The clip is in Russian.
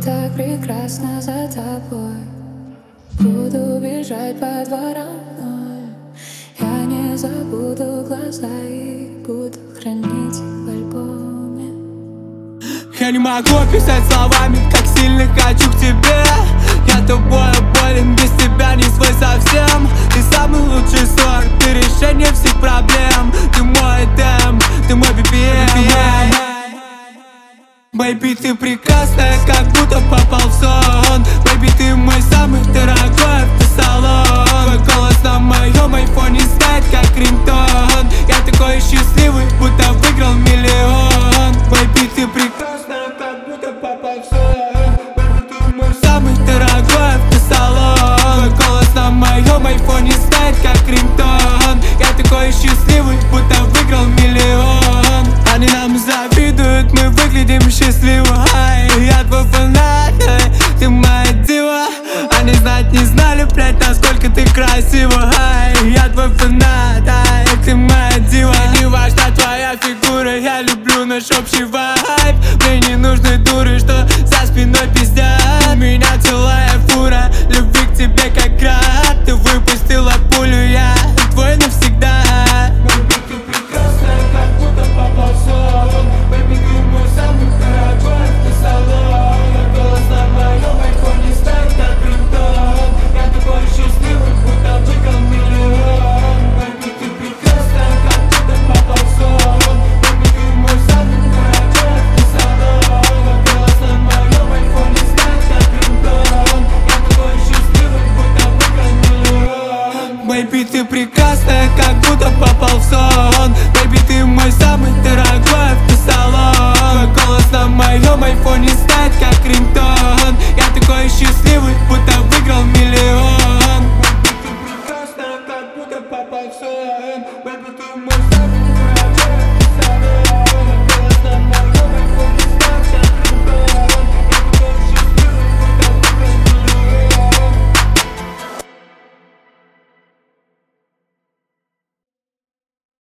так прекрасно за тобой. Буду бежать по дворам, я не забуду глаза и буду хранить их в альбоме. Я не могу описать словами, как сильно хочу к тебе. Я тобой болен, без тебя не свой совсем. Ты самый лучший сорт, ты решение всех проблем. Ты мой темп, ты мой BPM. Бэйби, ты прекрасная, как будто попал в сон. Бэйби, ты мой самый дорогой автосалон. Твой голос на моем айфоне знает, как рингтон. Я такой счастливый, будто выиграл миллион. Бэйби, ты прекрасная, как будто попал в сон. Бэйби, ты мой самый дорогой автосалон. Твой голос на моем айфоне знает, как рингтон. Я такой счастливый, будто выиграл миллион. Они нам завидуют, мы выглядим счастливо. Я твой фанат, ты моя дива. Они знать не знали, блять, насколько ты красива. Я твой фанат, ты моя дива. Не важна твоя фигура, я люблю наш общий вайб. Мне не нужны дуры, что за спиной пиздят. У меня целая фура любви к тебе, как град. Ты выпустила пулю, я твой навсегда. Бэйби, ты прекрасная, как будто попал в сон. Бэйби, ты мой самый дорогой автосалон. Твой голос на моем айфоне знает, как рингтон. Я такой счастливый, будто выиграл миллион. Бэйби, ты прекрасная, как будто попал в сон. Бэйби, ты мой самый дорогой автосалон. Твой голос на моем айфоне знает, как рингтон. Я такой счастливый, будто выиграл миллион. Бэйби, ты прекрасная, как будто попал в сон. Бэйби, ты мой самый дорогой автосалон. Твой голос на моем айфоне знает, как рингтон.